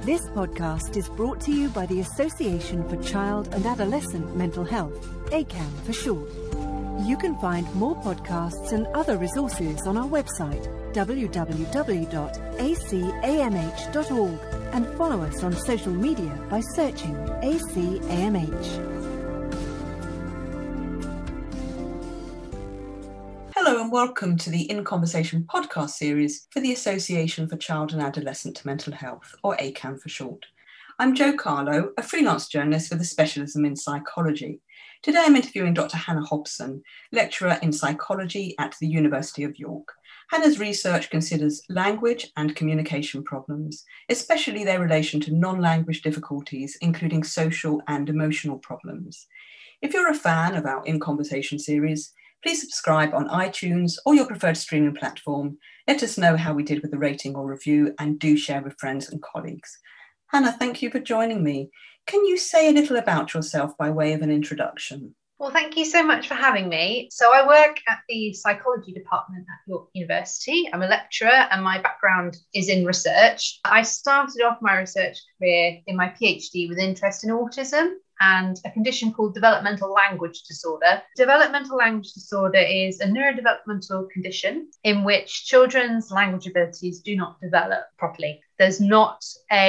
This podcast is brought to you by the Association for Child and Adolescent Mental Health, ACAM for short. You can find more podcasts and other resources on our website, www.acamh.org, and follow us on social media by searching ACAMH. Hello and welcome to the In Conversation podcast series for the Association for Child and Adolescent Mental Health, or ACAM for short. I'm Jo Carlo, a freelance journalist with a specialism in psychology. Today I'm interviewing Dr. Hannah Hobson, lecturer in psychology at the University of York. Hannah's research considers language and communication problems, especially their relation to non-language difficulties, including social and emotional problems. If you're a fan of our In Conversation series, please subscribe on iTunes or your preferred streaming platform. Let us know how we did with the rating or review, and do share with friends and colleagues. Hannah, thank you for joining me. Can you say a little about yourself by way of an introduction? Well, thank you so much for having me. So I work at the psychology department at York University. I'm a lecturer and my background is in research. I started off my research career in my PhD with interest in autism and a condition called developmental language disorder. Developmental language disorder is a neurodevelopmental condition in which children's language abilities do not develop properly. There's not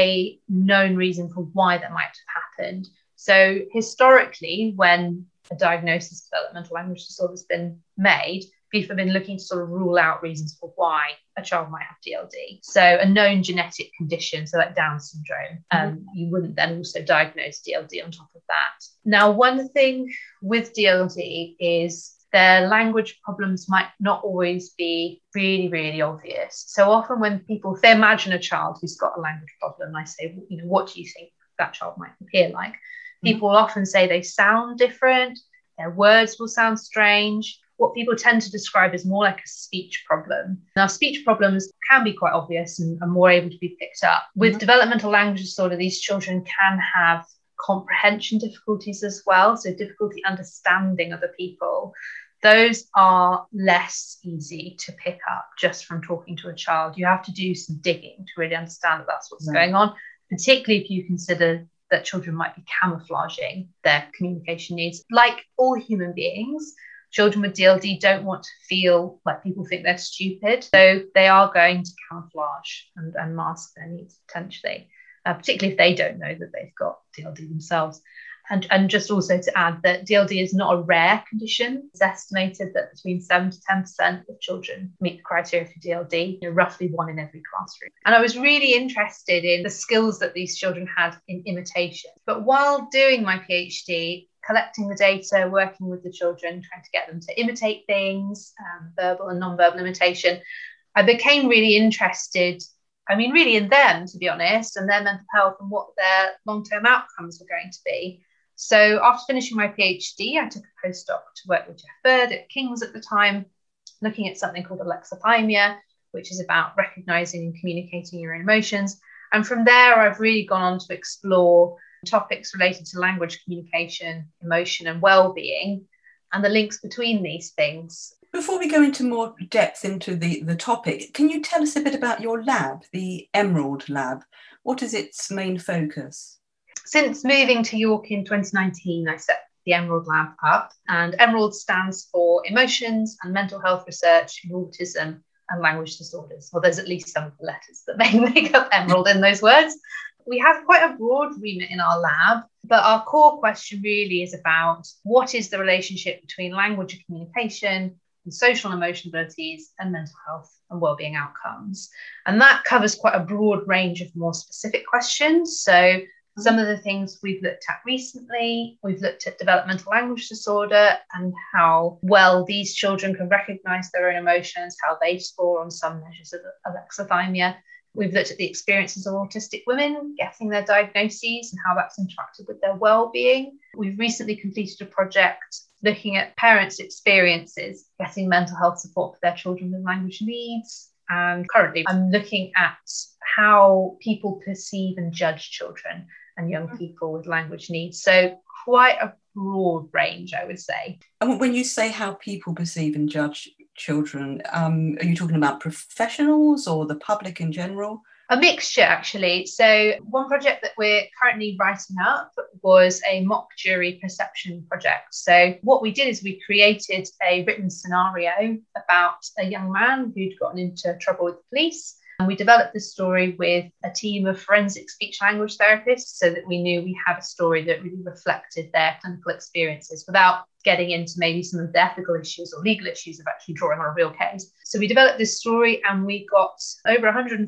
a known reason for why that might have happened. So historically, when a diagnosis of developmental language disorder has been made, people have been looking to sort of rule out reasons for why a child might have DLD. So a known genetic condition, so like Down syndrome, you wouldn't then also diagnose DLD on top of that. Now, one thing with DLD is their language problems might not always be really, really obvious. So often when they imagine a child who's got a language problem, I say, what do you think that child might appear like? People often say they sound different, their words will sound strange. What people tend to describe as more like a speech problem. Now, speech problems can be quite obvious and are more able to be picked up. With developmental language disorder, these children can have comprehension difficulties as well, so difficulty understanding other people. Those are less easy to pick up just from talking to a child. You have to do some digging to really understand that that's what's going on, particularly if you consider that children might be camouflaging their communication needs. Like all human beings, children with DLD don't want to feel like people think they're stupid. So they are going to camouflage and mask their needs potentially, particularly if they don't know that they've got DLD themselves. And just also to add that DLD is not a rare condition. It's estimated that between 7 to 10% of children meet the criteria for DLD, roughly 1 in every classroom. And I was really interested in the skills that these children had in imitation. But while doing my PhD, collecting the data, working with the children, trying to get them to imitate things, verbal and non-verbal imitation, I became really interested really in them, to be honest, and their mental health and what their long-term outcomes were going to be. So after finishing my PhD, I took a postdoc to work with Jeff Bird at King's at the time, looking at something called alexithymia, which is about recognizing and communicating your own emotions. And from there, I've really gone on to explore topics related to language, communication, emotion, and well-being, and the links between these things. Before we go into more depth into the topic, can you tell us a bit about your lab, the Emerald Lab? What is its main focus? Since moving to York in 2019, I set the Emerald Lab up, and Emerald stands for Emotions and Mental Health Research in Autism and Language Disorders. Well, there's at least some of the letters that make up Emerald in those words. We have quite a broad remit in our lab, but our core question really is about what is the relationship between language and communication and social and emotional abilities and mental health and wellbeing outcomes. And that covers quite a broad range of more specific questions. So some of the things we've looked at recently, we've looked at developmental language disorder and how well these children can recognise their own emotions, how they score on some measures of alexithymia. We've looked at the experiences of autistic women getting their diagnoses and how that's interacted with their well-being. We've recently completed a project looking at parents' experiences getting mental health support for their children with language needs. And currently I'm looking at how people perceive and judge children and young people with language needs. So quite a broad range, I would say. And when you say how people perceive and judge children, are you talking about professionals or the public in general? A mixture, actually. So one project that we're currently writing up was a mock jury perception project. So what we did is we created a written scenario about a young man who'd gotten into trouble with the police. And we developed this story with a team of forensic speech language therapists so that we knew we had a story that really reflected their clinical experiences without getting into maybe some of the ethical issues or legal issues of actually drawing on a real case. So we developed this story and we got over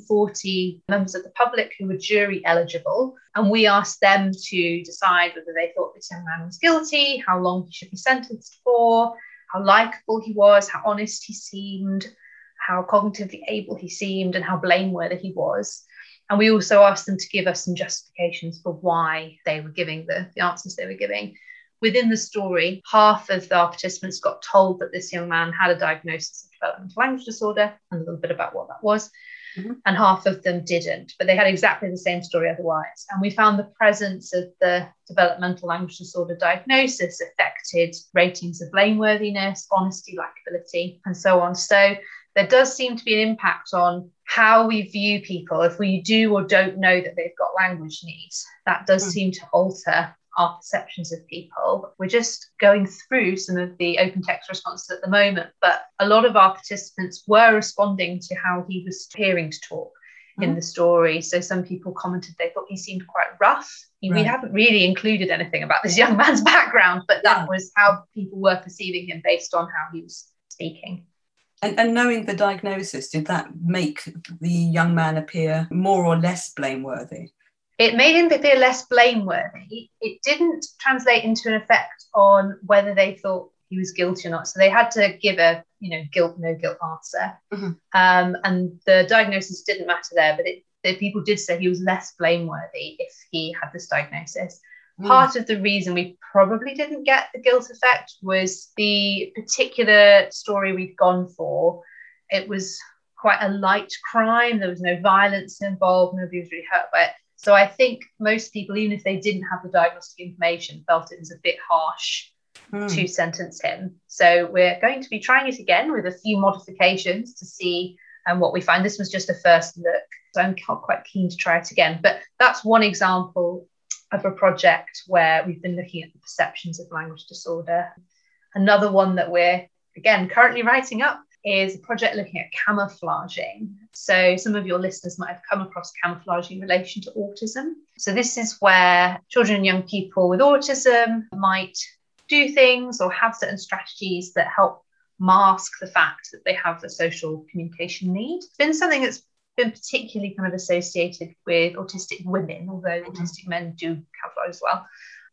140 members of the public who were jury eligible. And we asked them to decide whether they thought this young man was guilty, how long he should be sentenced for, how likable he was, how honest he seemed, how cognitively able he seemed, and how blameworthy he was. And we also asked them to give us some justifications for why they were giving the answers they were giving. Within the story, half of our participants got told that this young man had a diagnosis of developmental language disorder and a little bit about what that was. Mm-hmm. And half of them didn't, but they had exactly the same story otherwise. And we found the presence of the developmental language disorder diagnosis affected ratings of blameworthiness, honesty, likability, and so on. So there does seem to be an impact on how we view people. If we do or don't know that they've got language needs, that does seem to alter our perceptions of people. We're just going through some of the open text responses at the moment, but a lot of our participants were responding to how he was appearing to talk in the story. So some people commented they thought he seemed quite rough. Right. We haven't really included anything about this young man's background, but that was how people were perceiving him based on how he was speaking. And knowing the diagnosis, did that make the young man appear more or less blameworthy? It made him appear less blameworthy. It didn't translate into an effect on whether they thought he was guilty or not. So they had to give a, guilt, no guilt answer. Mm-hmm. And the diagnosis didn't matter there, but the people did say he was less blameworthy if he had this diagnosis. Part of the reason we probably didn't get the guilt effect was the particular story we'd gone for. It was quite a light crime. There was no violence involved. Nobody was really hurt by it. So I think most people, even if they didn't have the diagnostic information, felt it was a bit harsh to sentence him. So we're going to be trying it again with a few modifications to see what we find. This was just a first look, so I'm quite keen to try it again. But that's one example of a project where we've been looking at the perceptions of language disorder. Another one that we're, again, currently writing up is a project looking at camouflaging. So some of your listeners might have come across camouflaging in relation to autism. So this is where children and young people with autism might do things or have certain strategies that help mask the fact that they have a social communication need. It's been something that's been particularly kind of associated with autistic women, although autistic men do camouflage as well.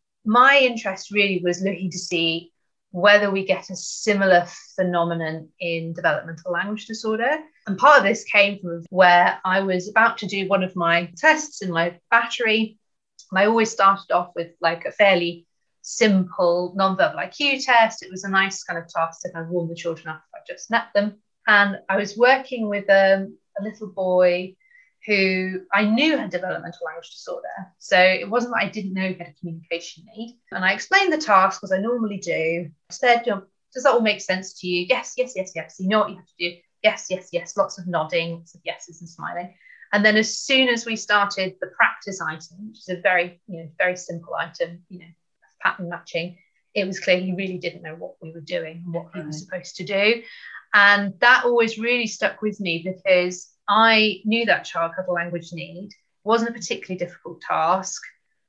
My interest really was looking to see whether we get a similar phenomenon in developmental language disorder. And part of this came from where I was about to do one of my tests in my battery. And I always started off with like a fairly simple non-verbal IQ test. It was a nice kind of task to kind of warm the children up if I just met them. And I was working with a little boy who I knew had developmental language disorder. So it wasn't that I didn't know he had a communication need. And I explained the task as I normally do. I said, does that all make sense to you? Yes, yes, yes, yes. You know what you have to do? Yes, yes, yes. Lots of nodding, lots of yeses and smiling. And then as soon as we started the practice item, which is a very, very simple item, pattern matching, it was clear he really didn't know what we were doing and what he was supposed to do. And that always really stuck with me because I knew that child had a language need. It wasn't a particularly difficult task.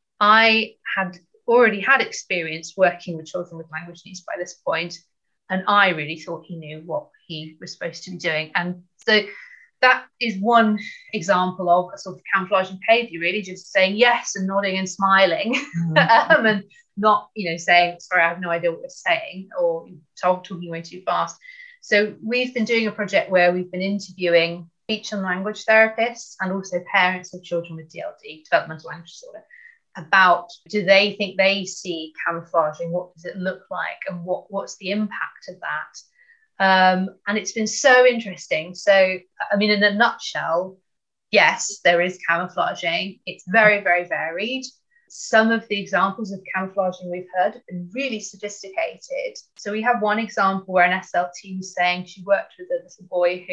I had already had experience working with children with language needs by this point, and I really thought he knew what he was supposed to be doing. And so that is one example of a sort of camouflaging behaviour, really, just saying yes and nodding and smiling, and not, saying, sorry, I have no idea what you're saying, or talking way too fast. So we've been doing a project where we've been interviewing speech and language therapists and also parents of children with DLD, developmental language disorder, about do they think they see camouflaging, what does it look like, and what's the impact of that. And it's been so interesting. So, I mean, in a nutshell, yes, there is camouflaging. It's very, very varied. Some of the examples of camouflaging we've heard have been really sophisticated. So we have one example where an SLT was saying she worked with a little boy who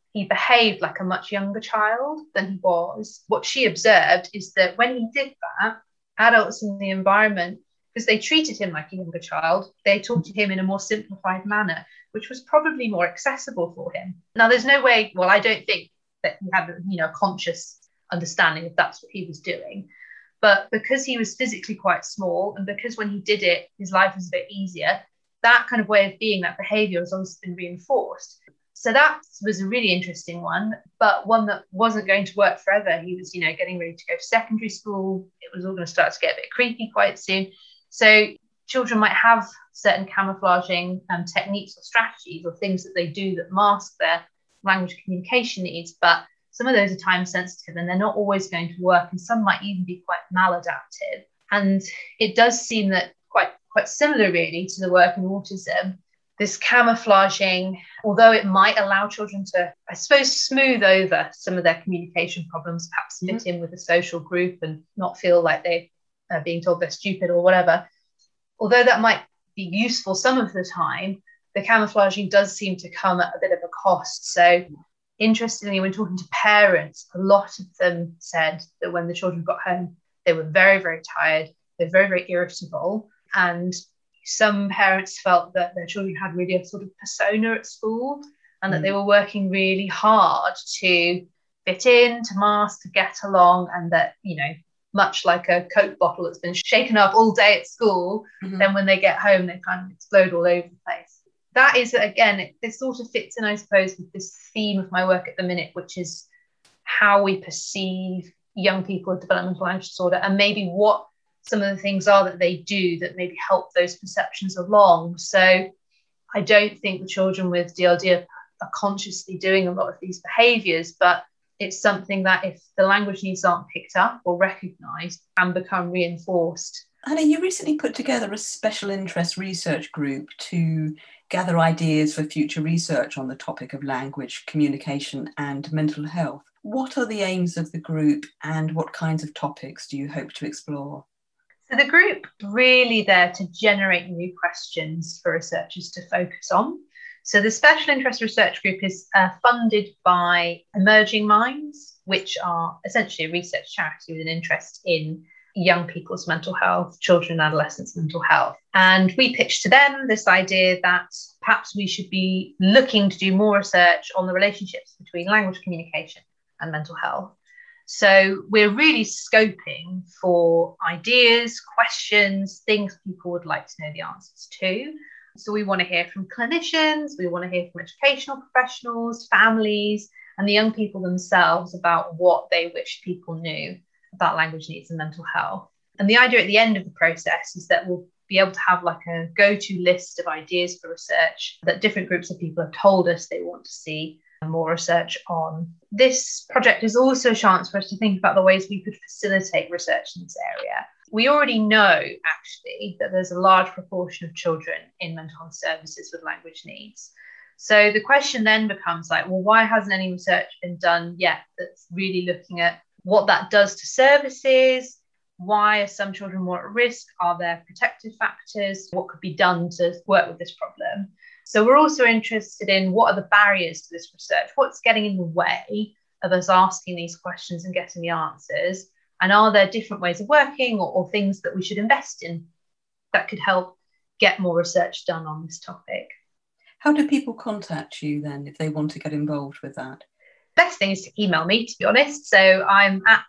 he behaved like a much younger child than he was. What she observed is that when he did that, adults in the environment, because they treated him like a younger child, they talked to him in a more simplified manner, which was probably more accessible for him. Now, there's no way, well, I don't think that he had a conscious understanding if that's what he was doing. But because he was physically quite small, and because when he did it, his life was a bit easier, that kind of way of being, that behavior has always been reinforced. So that was a really interesting one, but one that wasn't going to work forever. He was, getting ready to go to secondary school. It was all going to start to get a bit creepy quite soon. So children might have certain camouflaging techniques or strategies or things that they do that mask their language communication needs, but some of those are time sensitive and they're not always going to work, and some might even be quite maladaptive. And it does seem that quite similar really to the work in autism, this camouflaging, although it might allow children to, I suppose, smooth over some of their communication problems, perhaps fit in with a social group and not feel like they are being told they're stupid or whatever. Although that might be useful some of the time, the camouflaging does seem to come at a bit of a cost. So interestingly, when talking to parents, a lot of them said that when the children got home, they were very, very tired. They're very, very irritable. And some parents felt that their children had really a sort of persona at school and that they were working really hard to fit in, to mask, to get along, and that, much like a Coke bottle that's been shaken up all day at school, then when they get home, they kind of explode all over the place. That is, again, it sort of fits in, I suppose, with this theme of my work at the minute, which is how we perceive young people with developmental language disorder, and maybe what some of the things are that they do that maybe help those perceptions along. So I don't think the children with DLD are consciously doing a lot of these behaviours, but it's something that if the language needs aren't picked up or recognised, can become reinforced. Anna, you recently put together a special interest research group to gather ideas for future research on the topic of language, communication and mental health. What are the aims of the group and what kinds of topics do you hope to explore? So the group really there to generate new questions for researchers to focus on. So the Special Interest Research Group is funded by Emerging Minds, which are essentially a research charity with an interest in young people's mental health, children and adolescents' mental health. And we pitched to them this idea that perhaps we should be looking to do more research on the relationships between language communication and mental health. So we're really scoping for ideas, questions, things people would like to know the answers to. So we want to hear from clinicians, we want to hear from educational professionals, families, and the young people themselves about what they wish people knew about language needs and mental health. And the idea at the end of the process is that we'll be able to have like a go-to list of ideas for research that different groups of people have told us they want to see more research on. This project is also a chance for us to think about the ways we could facilitate research in this area. We already know, actually, that there's a large proportion of children in mental health services with language needs. So the question then becomes like, well, why hasn't any research been done yet that's really looking at what that does to services? Why are some children more at risk? Are there protective factors? What could be done to work with this problem? So we're also interested in what are the barriers to this research? What's getting in the way of us asking these questions and getting the answers? And are there different ways of working or things that we should invest in that could help get more research done on this topic? How do people contact you then if they want to get involved with that? Best thing is to email me, to be honest. So I'm at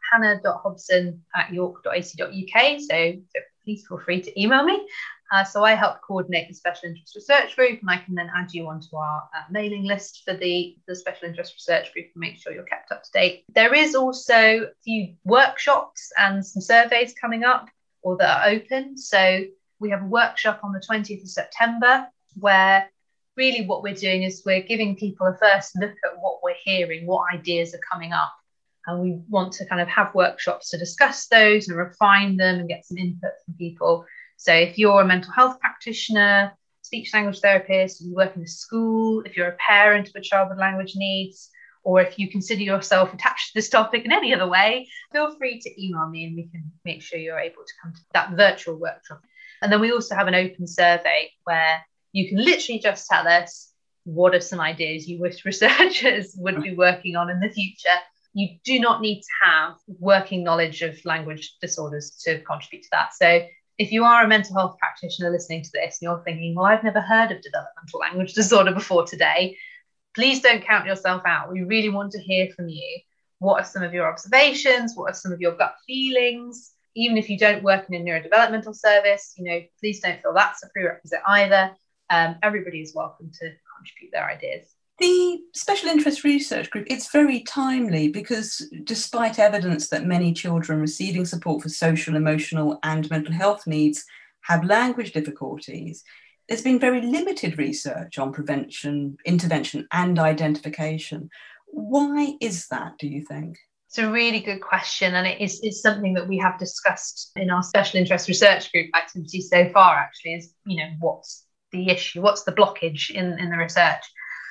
hannah.hobson@york.ac.uk. So please feel free to email me. So I help coordinate the Special Interest Research Group, and I can then add you onto our mailing list for the Special Interest Research Group and make sure you're kept up to date. There is also a few workshops and some surveys coming up or that are open. So we have a workshop on the 20th of September where really what we're doing is we're giving people a first look at what we're hearing, what ideas are coming up. And we want to kind of have workshops to discuss those and refine them and get some input from people. So if you're a mental health practitioner, speech language therapist, you work in a school, if you're a parent of a child with language needs, or if you consider yourself attached to this topic in any other way, feel free to email me and we can make sure you're able to come to that virtual workshop. And then we also have an open survey where you can literally just tell us what are some ideas you wish researchers would be working on in the future. You do not need to have working knowledge of language disorders to contribute to that. So if you are a mental health practitioner listening to this and you're thinking, well, I've never heard of developmental language disorder before today, please don't count yourself out. We really want to hear from you. What are some of your observations? What are some of your gut feelings? Even if you don't work in a neurodevelopmental service, please don't feel that's a prerequisite either. Everybody is welcome to contribute their ideas. The Special Interest Research Group, it's very timely because despite evidence that many children receiving support for social, emotional and mental health needs have language difficulties, there's been very limited research on prevention, intervention and identification. Why is that, do you think? It's a really good question, and it's something that we have discussed in our Special Interest Research Group activities so far, actually, is, what's the issue, what's the blockage in the research?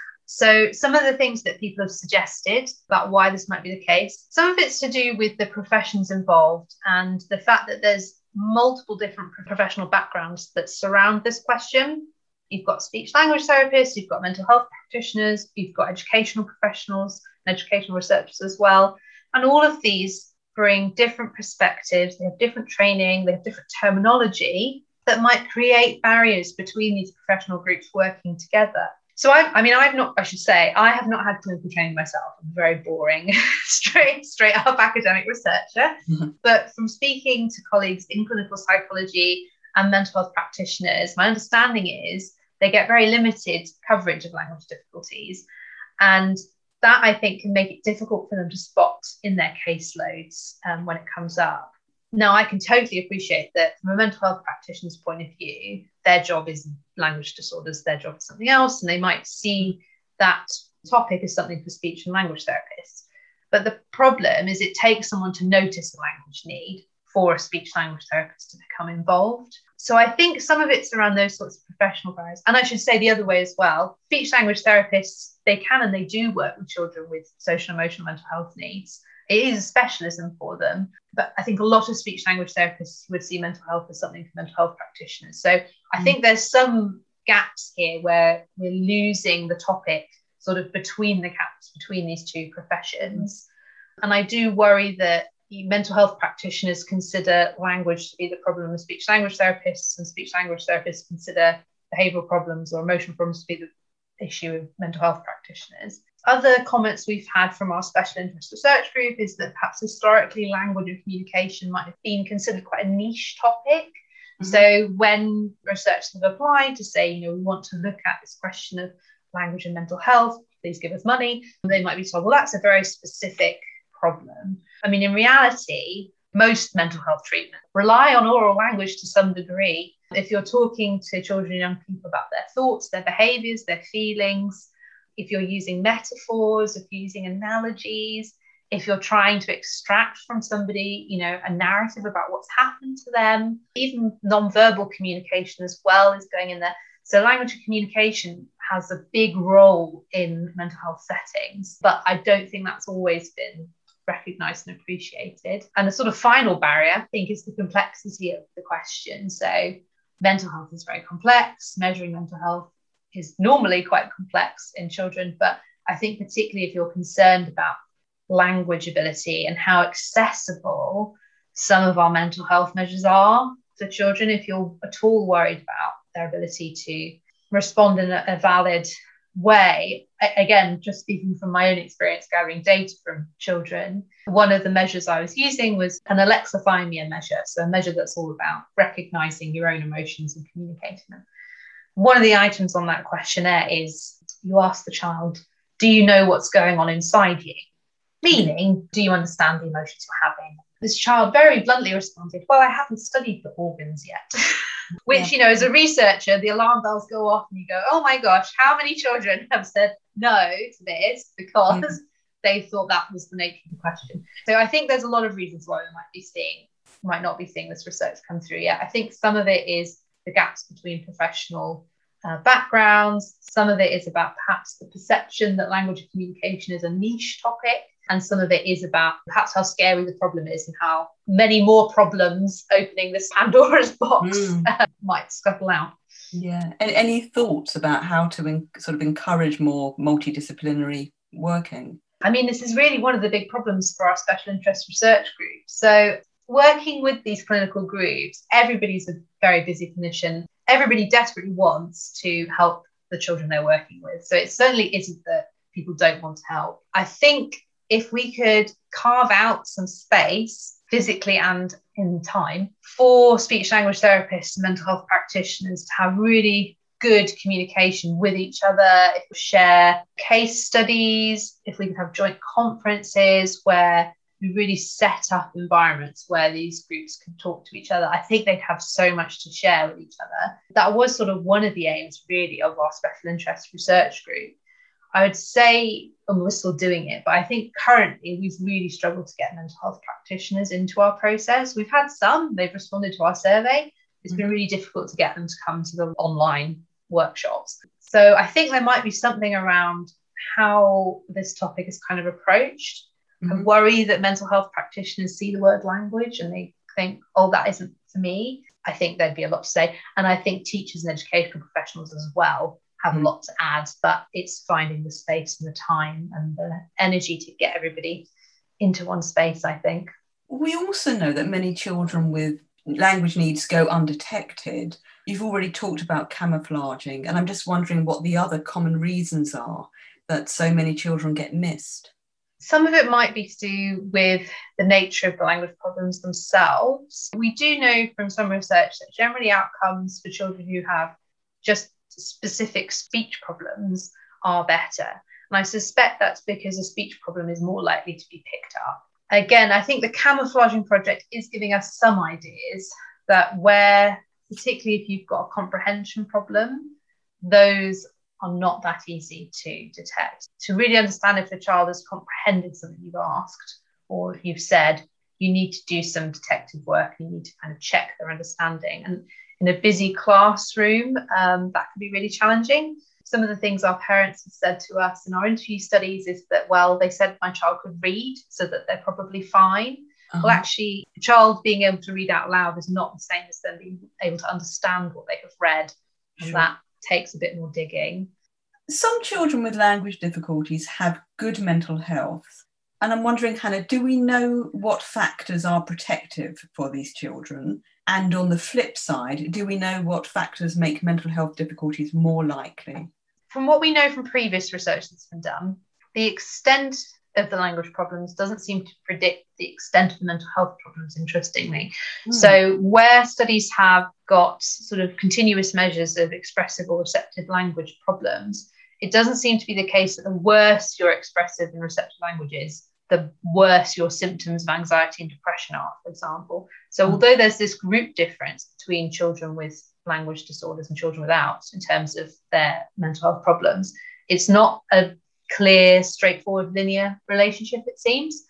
So some of the things that people have suggested about why this might be the case, some of it's to do with the professions involved and the fact that there's multiple different professional backgrounds that surround this question. You've got speech language therapists, you've got mental health practitioners, you've got educational professionals and educational researchers as well. And all of these bring different perspectives, they have different training, they have different terminology that might create barriers between these professional groups working together. So I have not had clinical training myself. I'm a very boring, straight up academic researcher. Mm-hmm. But from speaking to colleagues in clinical psychology and mental health practitioners, my understanding is they get very limited coverage of language difficulties. And that, I think, can make it difficult for them to spot in their caseloads when it comes up. Now, I can totally appreciate that from a mental health practitioner's point of view, their job is language disorders, their job is something else, and they might see that topic as something for speech and language therapists. But the problem is it takes someone to notice a language need for a speech language therapist to become involved. So I think some of it's around those sorts of professional barriers. And I should say the other way as well, speech language therapists, they can and they do work with children with social, emotional, mental health needs. It is a specialism for them, but I think a lot of speech language therapists would see mental health as something for mental health practitioners. So I think there's some gaps here where we're losing the topic sort of between the gaps between these two professions. And I do worry that mental health practitioners consider language to be the problem of speech language therapists, and speech language therapists consider behavioural problems or emotional problems to be the issue of mental health practitioners. Other comments we've had from our special interest research group is that perhaps historically language and communication might have been considered quite a niche topic. Mm-hmm. So when researchers have applied to say, we want to look at this question of language and mental health, please give us money, they might be told, well, that's a very specific problem. I mean, in reality, most mental health treatment rely on oral language to some degree. If you're talking to children and young people about their thoughts, their behaviours, their feelings, if you're using metaphors, if you're using analogies, if you're trying to extract from somebody, a narrative about what's happened to them, even non-verbal communication as well is going in there. So language and communication has a big role in mental health settings, but I don't think that's always been recognised and appreciated. And the sort of final barrier, I think, is the complexity of the question. So mental health is very complex. Measuring mental health is normally quite complex in children, but I think particularly if you're concerned about language ability and how accessible some of our mental health measures are to children, if you're at all worried about their ability to respond in a valid way, again, just speaking from my own experience gathering data from children, one of the measures I was using was an alexithymia measure, so a measure that's all about recognising your own emotions and communicating them. One of the items on that questionnaire is you ask the child, do you know what's going on inside you? Meaning, do you understand the emotions you're having? This child very bluntly responded, well, I haven't studied the organs yet. Which, as a researcher, the alarm bells go off and you go, oh my gosh, how many children have said no to this because they thought that was the nature of the question. So I think there's a lot of reasons why we might not be seeing this research come through yet. I think some of it is the gaps between professional backgrounds. Some of it is about perhaps the perception that language and communication is a niche topic. And some of it is about perhaps how scary the problem is and how many more problems opening this Pandora's box might scuttle out. Yeah. And any thoughts about how to sort of encourage more multidisciplinary working? I mean, this is really one of the big problems for our special interest research group. So working with these clinical groups, everybody's a very busy clinician. Everybody desperately wants to help the children they're working with. So it certainly isn't that people don't want to help. I think if we could carve out some space physically and in time for speech language therapists and mental health practitioners to have really good communication with each other, if we share case studies, if we could have joint conferences where we really set up environments where these groups can talk to each other, I think they'd have so much to share with each other. That was sort of one of the aims really of our special interest research group. I would say, and we're still doing it, but I think currently we've really struggled to get mental health practitioners into our process. We've had some, they've responded to our survey. It's been really difficult to get them to come to the online workshops. So I think there might be something around how this topic is kind of approached. I worry that mental health practitioners see the word language and they think, oh, that isn't for me. I think there'd be a lot to say. And I think teachers and educational professionals as well have a lot to add, but it's finding the space and the time and the energy to get everybody into one space, I think. We also know that many children with language needs go undetected. You've already talked about camouflaging, and I'm just wondering what the other common reasons are that so many children get missed. Some of it might be to do with the nature of the language problems themselves. We do know from some research that generally outcomes for children who have just specific speech problems are better. And I suspect that's because a speech problem is more likely to be picked up. Again, I think the camouflaging project is giving us some ideas that where, particularly if you've got a comprehension problem, those are not that easy to detect. To really understand if the child has comprehended something you've asked or if you've said, you need to do some detective work. You need to kind of check their understanding. And in a busy classroom, that can be really challenging. Some of the things our parents have said to us in our interview studies is that, well, they said my child could read, so that they're probably fine. Well, actually, a child being able to read out loud is not the same as them being able to understand what they have read. And that takes a bit more digging. Some children with language difficulties have good mental health. And I'm wondering, Hannah, do we know what factors are protective for these children? And on the flip side, do we know what factors make mental health difficulties more likely? From what we know from previous research that's been done, the extent of the language problems doesn't seem to predict the extent of the mental health problems, interestingly. So where studies have got sort of continuous measures of expressive or receptive language problems, it doesn't seem to be the case that the worse your expressive and receptive language is, the worse your symptoms of anxiety and depression are, for example. So although there's this group difference between children with language disorders and children without in terms of their mental health problems, it's not a clear, straightforward, linear relationship, it seems,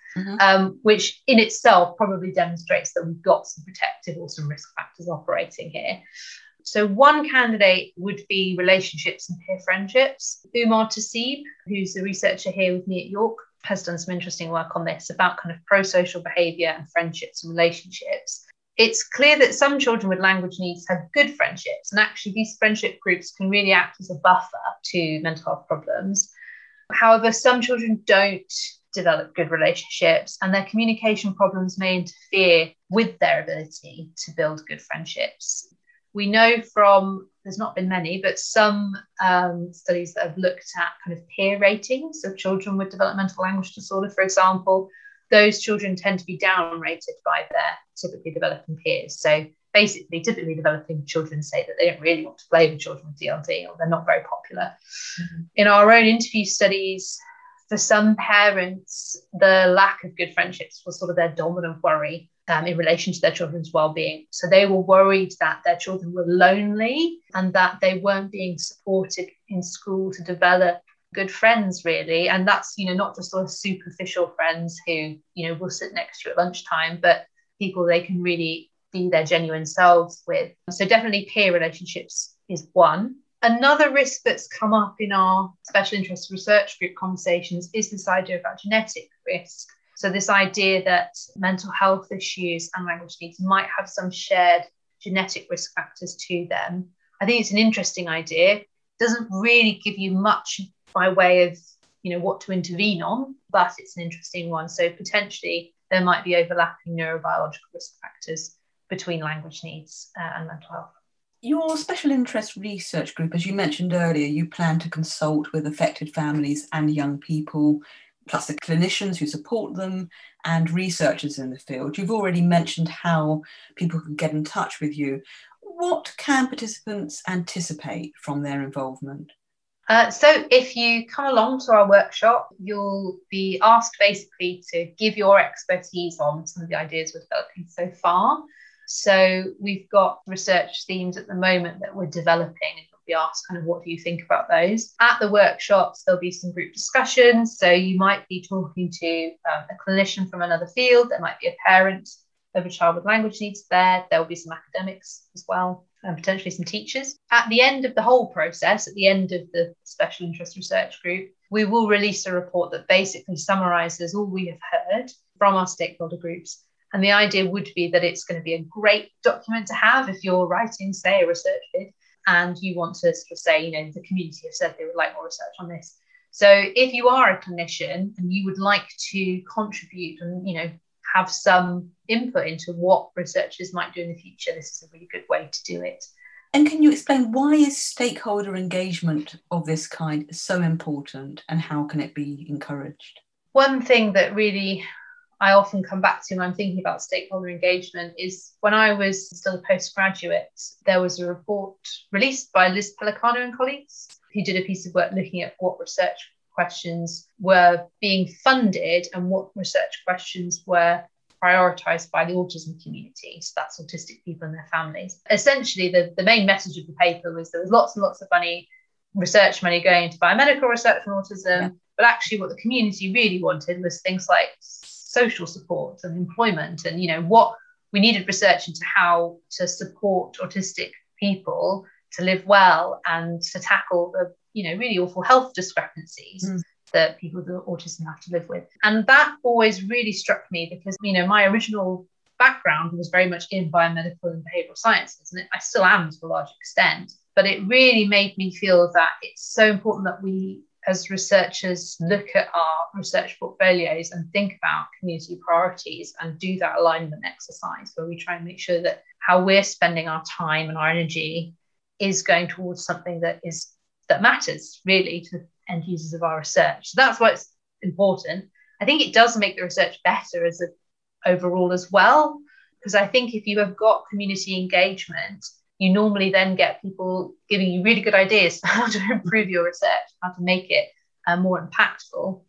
which in itself probably demonstrates that we've got some protective or some risk factors operating here. So one candidate would be relationships and peer friendships. Umar Tasib, who's a researcher here with me at York, has done some interesting work on this about kind of pro-social behaviour and friendships and relationships. It's clear that some children with language needs have good friendships, and actually these friendship groups can really act as a buffer to mental health problems. However, some children don't develop good relationships, and their communication problems may interfere with their ability to build good friendships. We know from, there's not been many, but some studies that have looked at kind of peer ratings of children with developmental language disorder, for example. Those children tend to be down-rated by their typically developing peers. So basically, typically developing children say that they don't really want to play with children with DLD, or they're not very popular. In our own interview studies, for some parents, the lack of good friendships was sort of their dominant worry in relation to their children's well-being. So they were worried that their children were lonely and that they weren't being supported in school to develop good friends, really. And that's, not just sort of superficial friends who, will sit next to you at lunchtime, but people they can really be their genuine selves with. So definitely peer relationships is one. Another risk that's come up in our special interest research group conversations is this idea about genetic risk. So this idea that mental health issues and language needs might have some shared genetic risk factors to them. I think it's an interesting idea. It doesn't really give you much by way of, what to intervene on, but it's an interesting one. So potentially there might be overlapping neurobiological risk factors between language needs and mental health. Your special interest research group, as you mentioned earlier, you plan to consult with affected families and young people, plus the clinicians who support them and researchers in the field. You've already mentioned how people can get in touch with you. What can participants anticipate from their involvement? So if you come along to our workshop, you'll be asked basically to give your expertise on some of the ideas we're developing so far. So we've got research themes at the moment that we're developing, and you'll be asked kind of, what do you think about those? At the workshops, there'll be some group discussions. So you might be talking to a clinician from another field. There might be a parent of a child with language needs there. There'll be some academics as well, and potentially some teachers. At the end of the whole process, at the end of the special interest research group, we will release a report that basically summarises all we have heard from our stakeholder groups. And the idea would be that it's going to be a great document to have if you're writing, say, a research bid, and you want to sort of say, the community have said they would like more research on this. So if you are a clinician and you would like to contribute and, have some input into what researchers might do in the future, this is a really good way to do it. And can you explain, why is stakeholder engagement of this kind so important, and how can it be encouraged? One thing that really I often come back to when I'm thinking about stakeholder engagement is, when I was still a postgraduate, there was a report released by Liz Pelicano and colleagues who did a piece of work looking at what research questions were being funded and what research questions were prioritised by the autism community. So that's autistic people and their families. Essentially, the main message of the paper was there was lots and lots of research money going into biomedical research on autism, but actually what the community really wanted was things like social support and employment, and what we needed research into how to support autistic people to live well and to tackle the really awful health discrepancies that people with autism have to live with. And that always really struck me because my original background was very much in biomedical and behavioural sciences, and I still am to a large extent, but it really made me feel that it's so important that we as researchers look at our research portfolios and think about community priorities and do that alignment exercise where we try and make sure that how we're spending our time and our energy is going towards something that matters really to the end users of our research. So that's why it's important. I think it does make the research better overall as well, because I think if you have got community engagement, you normally then get people giving you really good ideas for how to improve your research, how to make it more impactful.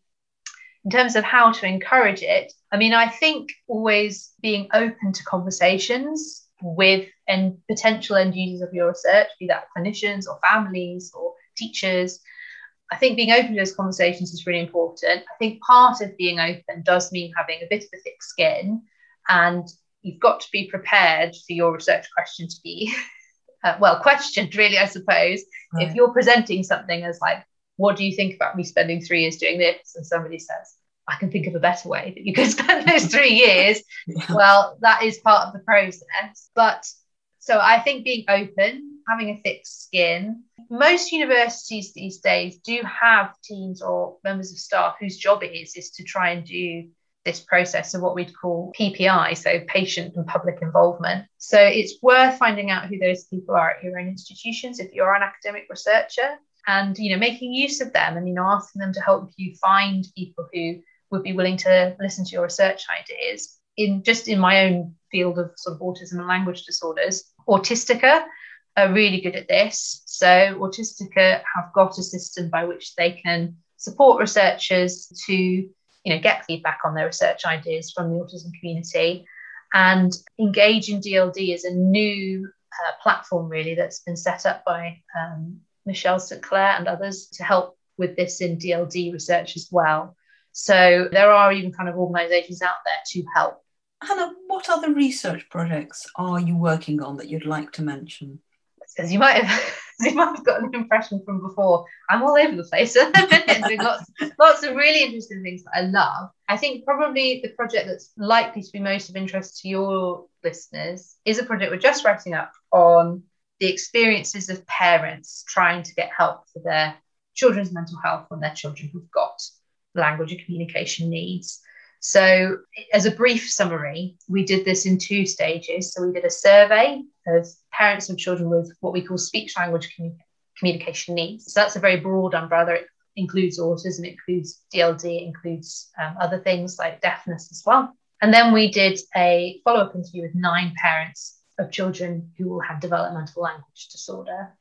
In terms of how to encourage it, I think always being open to conversations with potential end users of your research, be that clinicians or families or teachers. I think being open to those conversations is really important. I think part of being open does mean having a bit of a thick skin, and you've got to be prepared for your research question to be questioned, really, I suppose. Right. If you're presenting something as like, what do you think about me spending 3 years doing this? And somebody says, I can think of a better way that you could spend those 3 years. Well, that is part of the process. But so I think being open, having a thick skin. Most universities these days do have teams or members of staff whose job it is to try and do this process of what we'd call PPI, so patient and public involvement. So it's worth finding out who those people are at your own institutions if you're an academic researcher, and making use of them and asking them to help you find people who would be willing to listen to your research ideas. In my own field of sort of autism and language disorders, Autistica are really good at this. So Autistica have got a system by which they can support researchers to get feedback on their research ideas from the autism community, and Engage in DLD is a new platform really that's been set up by Michelle St. Clair and others to help with this in DLD research as well. So there are even kind of organisations out there to help. Hannah, what other research projects are you working on that you'd like to mention? As you might have got an impression from before, I'm all over the place at the minute, doing lots of really interesting things that I love. I think probably the project that's likely to be most of interest to your listeners is a project we're just wrapping up on the experiences of parents trying to get help for their children's mental health when their children who've got language and communication needs. So as a brief summary, we did this in 2 stages. So we did a survey of parents of children with what we call speech language communication needs. So that's a very broad umbrella. It includes autism, it includes DLD, it includes other things like deafness as well. And then we did a follow-up interview with 9 parents of children who will have developmental language disorder.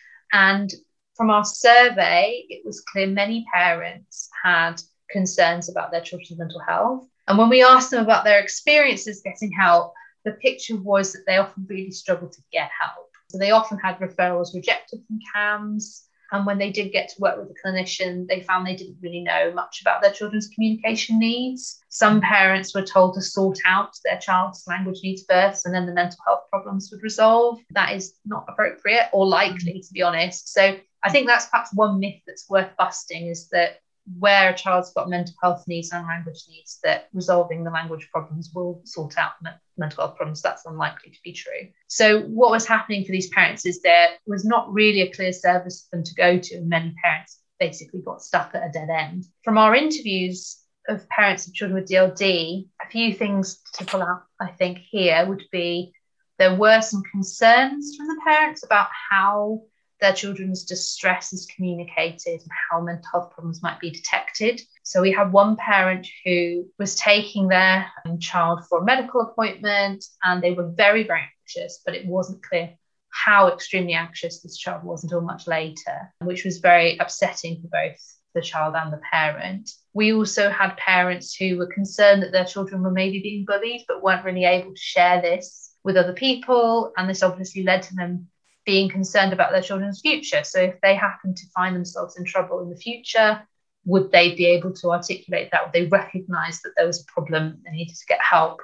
And from our survey, it was clear many parents had concerns about their children's mental health. And when we asked them about their experiences getting help, the picture was that they often really struggled to get help. So they often had referrals rejected from CAMHS. And when they did get to work with a clinician, they found they didn't really know much about their children's communication needs. Some parents were told to sort out their child's language needs first, and then the mental health problems would resolve. That is not appropriate or likely, to be honest. So I think that's perhaps one myth that's worth busting, is that where a child's got mental health needs and language needs, that resolving the language problems will sort out mental health problems. That's unlikely to be true. So what was happening for these parents is there was not really a clear service for them to go to, and many parents basically got stuck at a dead end. From our interviews of parents of children with DLD, a few things to pull out, I think, here would be there were some concerns from the parents about how their children's distress is communicated and how mental health problems might be detected. So we had one parent who was taking their child for a medical appointment, and they were very, very anxious, but it wasn't clear how extremely anxious this child was until much later, which was very upsetting for both the child and the parent. We also had parents who were concerned that their children were maybe being bullied, but weren't really able to share this with other people. And this obviously led to them being concerned about their children's future. So if they happen to find themselves in trouble in the future, would they be able to articulate that? Would they recognise that there was a problem and needed to get help?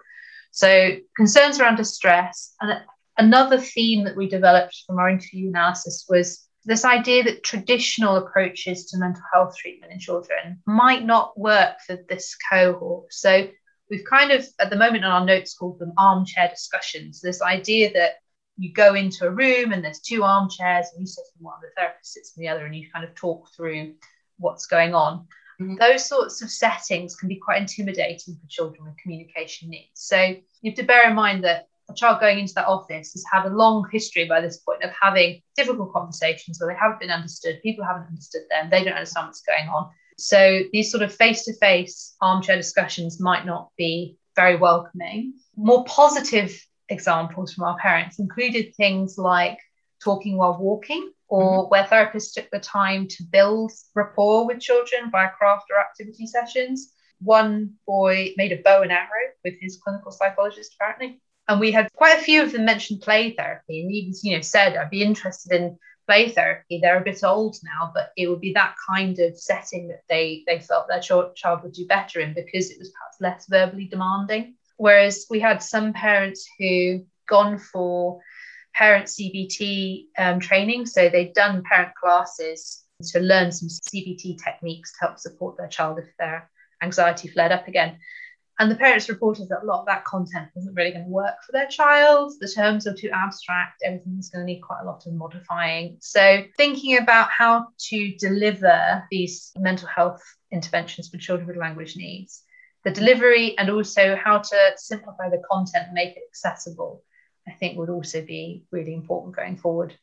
So concerns around distress. And another theme that we developed from our interview analysis was this idea that traditional approaches to mental health treatment in children might not work for this cohort. So we've kind of, at the moment in our notes, called them armchair discussions. This idea that you go into a room and there's 2 armchairs and you sit in one, the therapist sits in the other, and you kind of talk through what's going on. Mm-hmm. Those sorts of settings can be quite intimidating for children with communication needs. So you have to bear in mind that a child going into that office has had a long history by this point of having difficult conversations where they haven't been understood, people haven't understood them, they don't understand what's going on. So these sort of face-to-face armchair discussions might not be very welcoming. More positive examples from our parents included things like talking while walking, or where therapists took the time to build rapport with children via craft or activity sessions. One boy made a bow and arrow with his clinical psychologist, apparently. And we had quite a few of them mention play therapy, and even, said, I'd be interested in play therapy. They're a bit old now, but it would be that kind of setting that they felt their child would do better in, because it was perhaps less verbally demanding. Whereas we had some parents who gone for parent CBT training. So they'd done parent classes to learn some CBT techniques to help support their child if their anxiety flared up again. And the parents reported that a lot of that content wasn't really going to work for their child. The terms are too abstract. Everything was going to need quite a lot of modifying. So thinking about how to deliver these mental health interventions for children with language needs, the delivery, and also how to simplify the content and make it accessible, I think would also be really important going forward.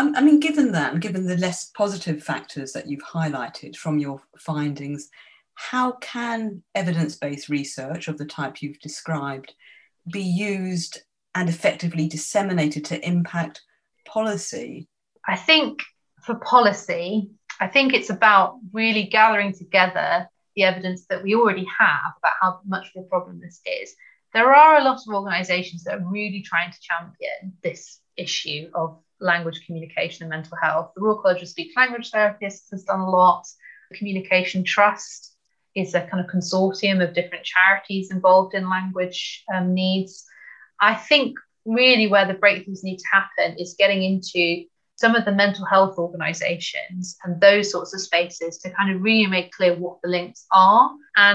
Given that, and given the less positive factors that you've highlighted from your findings, how can evidence-based research of the type you've described be used and effectively disseminated to impact policy? I think for policy, it's about really gathering together the evidence that we already have about how much of a problem this is. There are a lot of organisations that are really trying to champion this issue of language communication and mental health. The Royal College of Speech Language Therapists has done a lot. The Communication Trust is a kind of consortium of different charities involved in language needs. I think really where the breakthroughs need to happen is getting into some of the mental health organisations and those sorts of spaces to kind of really make clear what the links are. And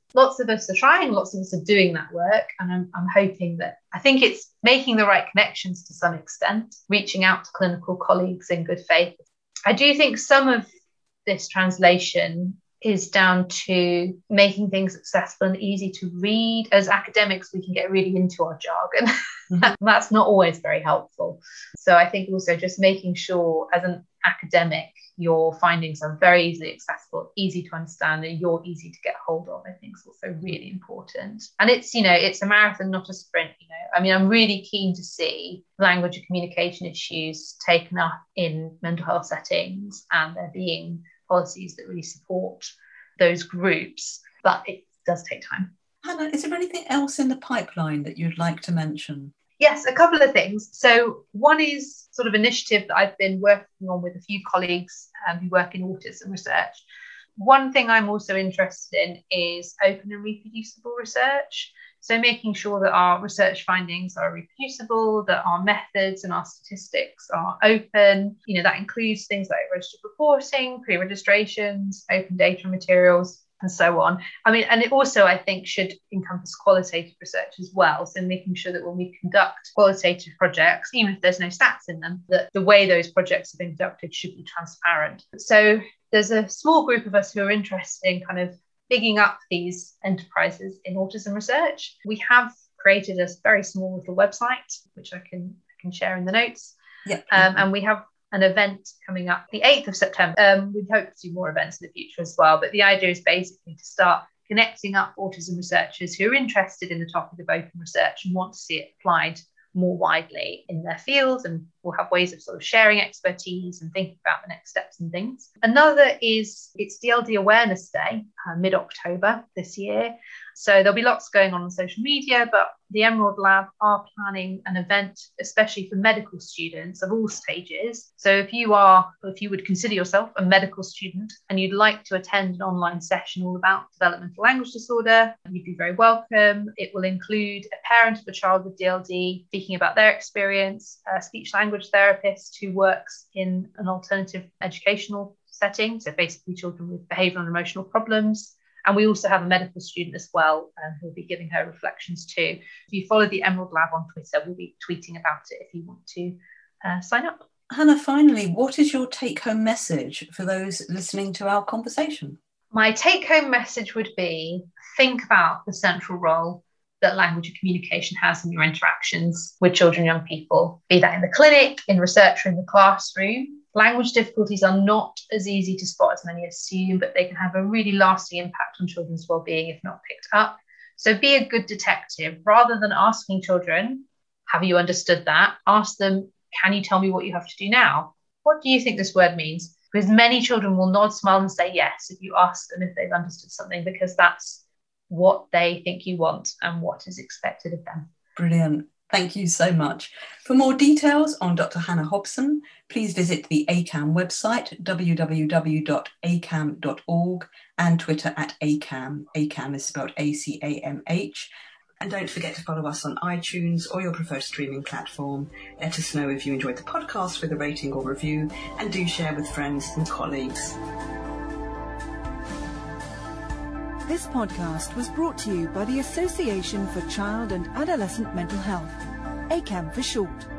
lots of us are trying, lots of us are doing that work. And I'm hoping that, I think it's making the right connections to some extent, reaching out to clinical colleagues in good faith. I do think some of this translation is down to making things accessible and easy to read. As academics, we can get really into our jargon. Mm-hmm. That's not always very helpful. So I think also just making sure as an academic, your findings are very easily accessible, easy to understand, and you're easy to get hold of, I think is also really important. And it's, it's a marathon, not a sprint. I mean, I'm really keen to see language and communication issues taken up in mental health settings, and there being policies that really support those groups, but it does take time. Hannah, is there anything else in the pipeline that you'd like to mention? Yes, a couple of things. So one is sort of initiative that I've been working on with a few colleagues who work in autism research. One thing I'm also interested in is open and reproducible research. So making sure that our research findings are reproducible, that our methods and our statistics are open. That includes things like registered reporting, pre-registrations, open data materials, and so on. I mean, and it also, I think, should encompass qualitative research as well. So making sure that when we conduct qualitative projects, even if there's no stats in them, that the way those projects have been conducted should be transparent. So there's a small group of us who are interested in kind of bigging up these enterprises in autism research. We have created a very small little website, which I can share in the notes. Yep. And we have an event coming up the 8th of September. We hope to do more events in the future as well. But the idea is basically to start connecting up autism researchers who are interested in the topic of open research and want to see it applied more widely in their field, and we'll have ways of sort of sharing expertise and thinking about the next steps and things. Another is it's DLD Awareness Day, mid-October this year. So there'll be lots going on social media, but the Emerald Lab are planning an event, especially for medical students of all stages. So if you would consider yourself a medical student and you'd like to attend an online session all about developmental language disorder, you'd be very welcome. It will include a parent of a child with DLD speaking about their experience, a speech language therapist who works in an alternative educational setting, so basically children with behavioural and emotional problems. And we also have a medical student as well who will be giving her reflections too. If you follow the Emerald Lab on Twitter, we'll be tweeting about it if you want to sign up. Hannah, finally, what is your take-home message for those listening to our conversation? My take-home message would be, think about the central role that language and communication has in your interactions with children and young people, be that in the clinic, in research, or in the classroom. Language difficulties are not as easy to spot as many assume, but they can have a really lasting impact on children's well-being if not picked up. So be a good detective. Rather than asking children, have you understood that? Ask them, can you tell me what you have to do now? What do you think this word means? Because many children will nod, smile and say yes if you ask them if they've understood something, because that's what they think you want and what is expected of them. Brilliant. Thank you so much. For more details on Dr. Hannah Hobson, please visit the ACAM website, www.acam.org, and Twitter @ACAM. ACAM is spelled ACAMH. And don't forget to follow us on iTunes or your preferred streaming platform. Let us know if you enjoyed the podcast with a rating or review, and do share with friends and colleagues. This podcast was brought to you by the Association for Child and Adolescent Mental Health, ACAM for short.